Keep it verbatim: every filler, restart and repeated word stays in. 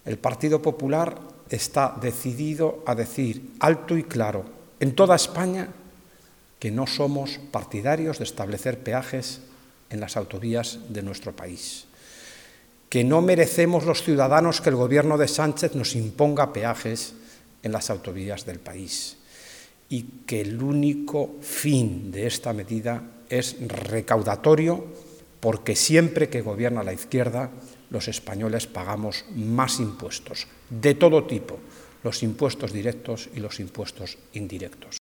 El Partido Popular está decidido a decir alto y claro en toda España que no somos partidarios de establecer peajes en las autovías de nuestro país, que no merecemos los ciudadanos que el gobierno de Sánchez nos imponga peajes en las autovías del país y que el único fin de esta medida es recaudatorio, porque siempre que gobierna la izquierda los españoles pagamos más impuestos, de todo tipo, los impuestos directos y los impuestos indirectos.